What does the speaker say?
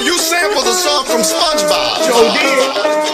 you sampled a song from SpongeBob. Joe did.